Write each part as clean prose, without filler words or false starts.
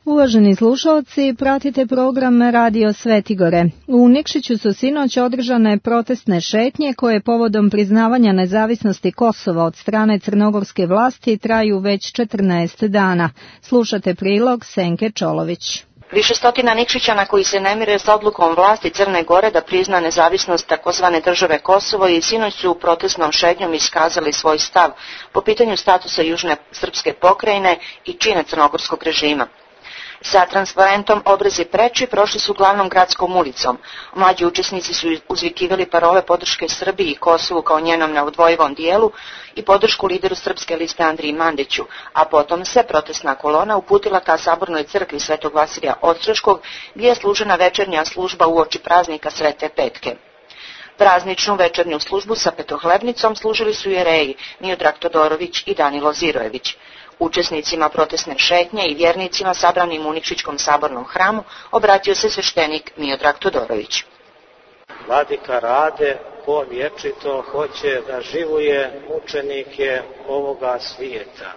Uvaženi slušalci, pratite program Radio Svetigore. U Nikšiću su sinoć održane protestne šetnje koje povodom priznavanja nezavisnosti Kosova od strane crnogorske vlasti traju već 14 dana. Slušate prilog Senke Čolović. Više stotina Nikšićana koji se ne mire s odlukom vlasti Crne Gore da prizna nezavisnost takozvane države Kosovo i sinoć su protestnom šetnjom iskazali svoj stav po pitanju statusa južne srpske pokrajine i čina crnogorskog režima. Sa transparentom Obrezi preči prošli su glavnom gradskom ulicom. Mlađi učesnici su uzvikivali parole podrške Srbiji i Kosovu kao njenom neodvojivom dijelu i podršku lideru Srpske liste Andriji Mandiću, a potom se protestna kolona uputila ka Sabornoj crkvi Svetog Vasilija Ostreškog, gdje je služena večernja služba uoči praznika Svete Petke. Prazničnu večernju službu sa petohlebnicom služili su jereji Miodrag Todorović i Danilo Zirojević. Učesnicima protestne šetnje i vjernicima sabranim u Nikšićkom sabornom hramu obratio se sveštenik Miodrag Todorović. Vladika Rade ko vječito hoće da živuje mučenike ovoga svijeta.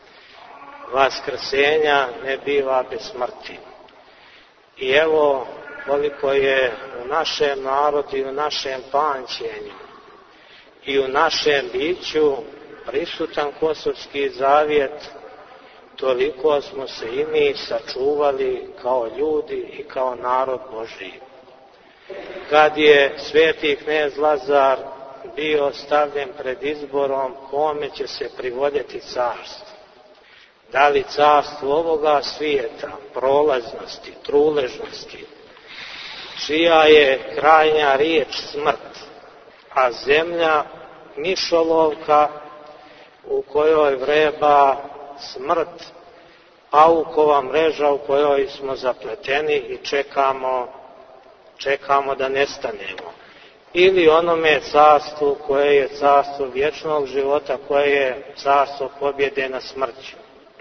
Vaskrsenja ne biva bez smrti. I evo koliko je u našem narodu i u našem pamćenju i u našem biću prisutan Kosovski zavjet, toliko smo se i mi sačuvali kao ljudi i kao narod Božji. Kad je sveti knez Lazar bio stavljen pred izborom kome će se privoljeti carstvo, da li carstvo ovoga svijeta, prolaznosti, truležnosti, čija je krajnja riječ smrt, a zemlja mišolovka u kojoj vreba smrt, paukova mreža u kojoj smo zapleteni i čekamo da nestanemo. Ili onome carstvu koje je carstvo vječnog života, koje je carstvo pobjede na smrću.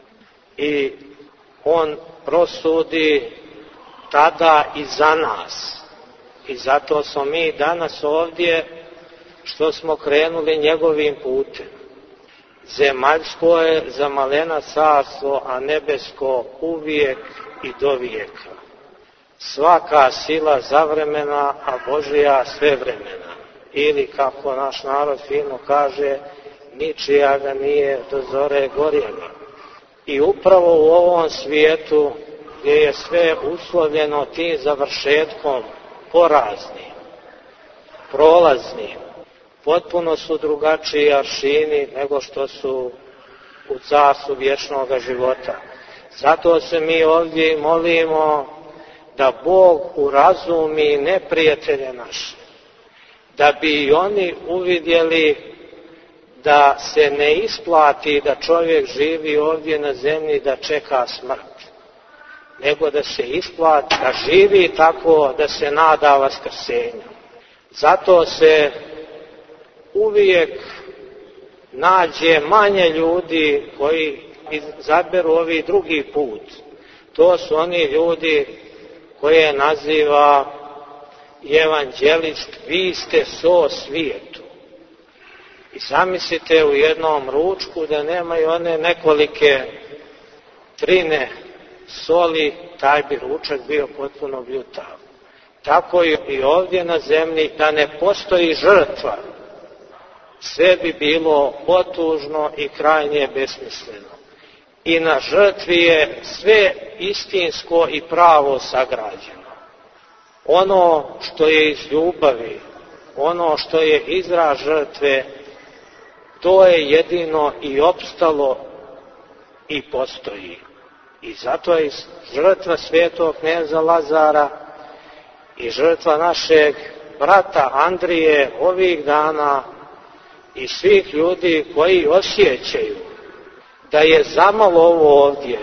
I on prosudi tada i za nas. I zato smo mi danas ovdje što smo krenuli njegovim putem. Zemaljsko je za malena carstvo, a nebesko uvijek i do vijeka. Svaka sila zavremena, a Božija svevremena. Ili, kako naš narod fino kaže, ničija ga nije do zore gorjega. I upravo u ovom svijetu, gdje je sve uslovljeno tim završetkom poraznim, prolaznim, potpuno su drugačiji aršini nego što su u carstvu vječnog života. Zato se mi ovdje molimo da Bog urazumi neprijatelje naše, da bi i oni uvidjeli da se ne isplati da čovjek živi ovdje na zemlji da čeka smrt, nego da se isplati da živi tako da se nada vaskrsenju. Zato se uvijek nađe manje ljudi koji izaberu ovi drugi put. To su oni ljudi koje naziva evanđelist, vi ste so svijetu. I zamislite u jednom ručku da nemaju one nekolike trine soli, taj bi ručak bio potpuno bljutav. Tako i ovdje na zemlji, da ne postoji žrtva, sve bi bilo otužno i krajnje besmisleno. I na žrtvi je sve istinsko i pravo sagrađeno. Ono što je iz ljubavi, ono što je izraz žrtve, to je jedino i opstalo i postoji. I zato je žrtva svetog kneza Lazara i žrtva našeg brata Andrije ovih dana i svih ljudi koji osjećaju da je zamalo ovo ovdje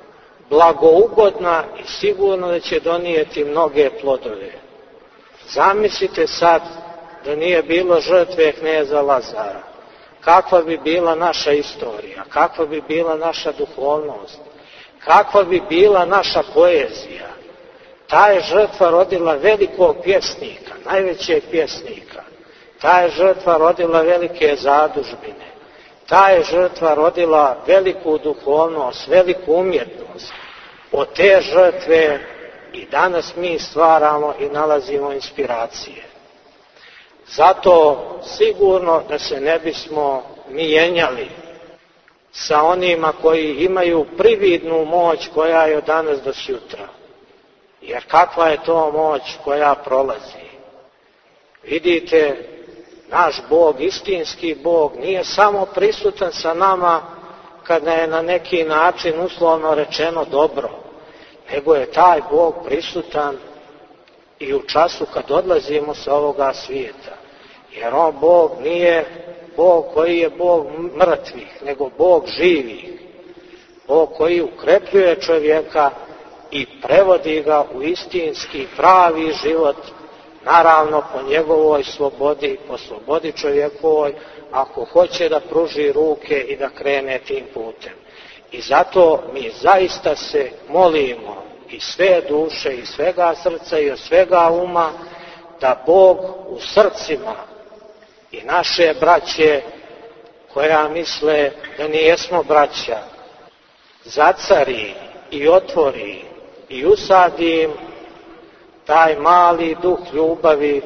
blagougodna i sigurno da će donijeti mnoge plodove. Zamislite sad da nije bilo žrtve kneza Lazara. Kakva bi bila naša istorija, kakva bi bila naša duhovnost, kakva bi bila naša poezija. Ta je žrtva rodila velikog pjesnika, najvećeg pjesnika. Ta je žrtva rodila velike zadužbine. Ta je žrtva rodila veliku duhovnost, veliku umjetnost. Od te žrtve i danas mi stvaramo i nalazimo inspiracije. Zato sigurno da se ne bismo mijenjali sa onima koji imaju prividnu moć koja je od danas do sutra. Jer kakva je to moć koja prolazi? Vidite, naš Bog, istinski Bog, nije samo prisutan sa nama kada je na neki način uslovno rečeno dobro, nego je taj Bog prisutan i u času kad odlazimo sa ovoga svijeta. Jer on Bog nije Bog koji je Bog mrtvih, nego Bog živih. Bog koji ukrepljuje čovjeka i prevodi ga u istinski pravi život, naravno po njegovoj slobodi, po slobodi čovjekovoj, ako hoće da pruži ruke i da krene tim putem. I zato mi zaista se molimo i sve duše, i svega srca, i od svega uma, da Bog u srcima i naše braće, koja misle da nijesmo braća, zacari i otvori i usadi im taj mali duh ljubavi,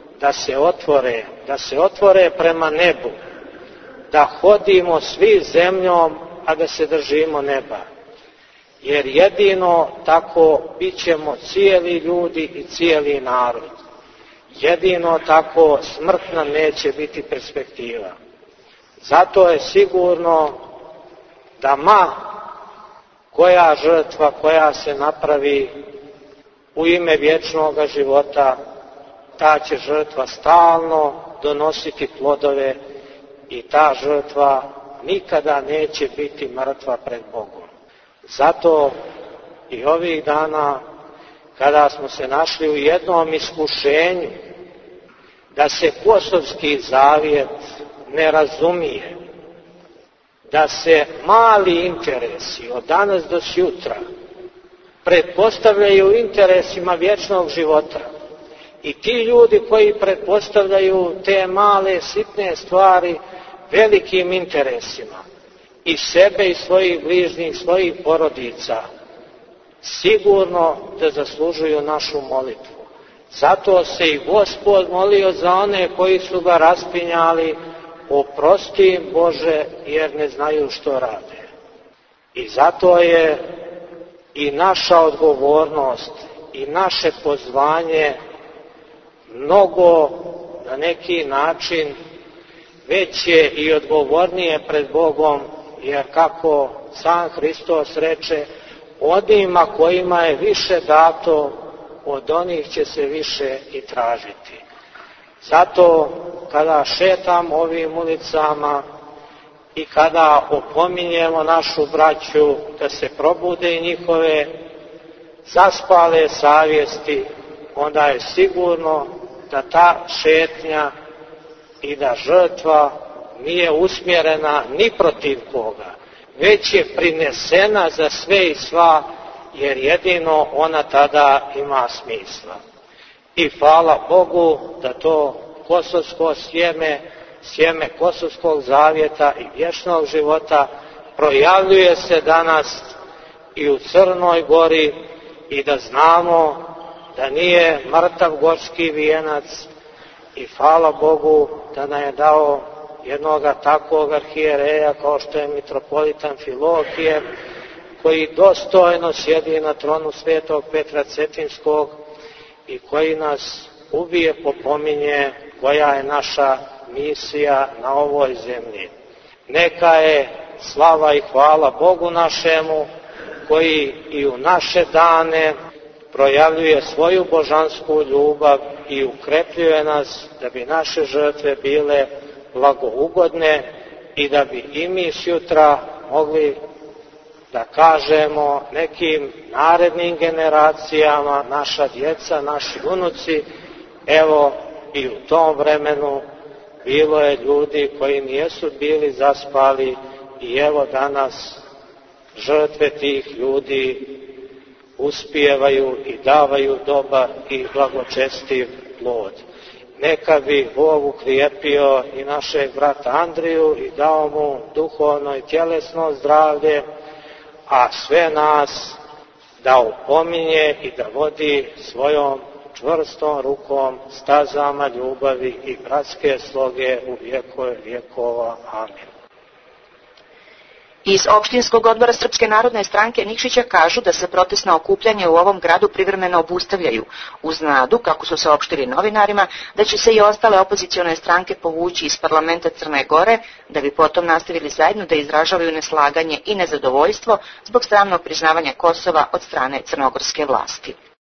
da se otvore prema nebu, da hodimo svi zemljom, a da se držimo neba. Jer jedino tako bit ćemo cijeli ljudi i cijeli narod. Jedino tako smrt nam neće biti perspektiva. Zato je sigurno da koja žrtva koja se napravi u ime vječnog života, ta će žrtva stalno donositi plodove i ta žrtva nikada neće biti mrtva pred Bogom. Zato i ovih dana, kada smo se našli u jednom iskušenju da se Kosovski zavjet ne razumije, da se mali interesi od danas do sutra pretpostavljaju interesima vječnog života, i ti ljudi koji pretpostavljaju te male sitne stvari velikim interesima i sebe i svojih bližnjih, svojih porodica, sigurno da zaslužuju našu molitvu. Zato se i Gospod molio za one koji su ga raspinjali: oprosti im, Bože, jer ne znaju što rade. I zato je i naša odgovornost i naše pozvanje mnogo, na neki način, veće i odgovornije pred Bogom, jer kako sam Hristos reče, onima kojima je više dato, od onih će se više i tražiti. Zato kada šetam ovim ulicama i kada opominjemo našu braću da se probude i njihove zaspale savjesti, onda je sigurno da ta šetnja i da žrtva nije usmjerena ni protiv koga, već je prinesena za sve i sva, jer jedino ona tada ima smisla. I hvala Bogu da to kosovsko sjeme Kosovskog zavjeta i vječnog života projavljuje se danas i u Crnoj Gori, i da znamo da nije mrtav gorski vijenac, i hvala Bogu da nam je dao jednoga takvog arhijereja kao što je mitropolita Amfilohije, koji dostojno sjedi na tronu svetog Petra Cetinskog i koji nas uvijek opominje koja je naša misija na ovoj zemlji. Neka je slava i hvala Bogu našemu, koji i u naše dane projavljuje svoju božansku ljubav i ukrepljuje nas da bi naše žrtve bile blagougodne i da bi i mi sutra mogli da kažemo nekim narednim generacijama, naša djeca, naši unuci, evo i u tom vremenu bilo je ljudi koji nijesu bili zaspali, i evo danas žrtve tih ljudi uspijevaju i davaju dobar i blagočestiv plod. Neka bi Bog ukrijepio i našeg brata Andriju i dao mu duhovno i tjelesno zdravlje, a sve nas da opominje i da vodi svojom čvrstom rukom stazama ljubavi i bratske sloge u vjekove vjekova. Amin. Iz opštinskog odbora Srpske narodne stranke Nikšića kažu da se protestna okupljanja u ovom gradu privremeno obustavljaju, uz nadu, kako su saopštili novinarima, da će se i ostale opozicione stranke povući iz parlamenta Crne Gore, da bi potom nastavili zajedno da izražavaju neslaganje i nezadovoljstvo zbog sramnog priznavanja Kosova od strane crnogorske vlasti.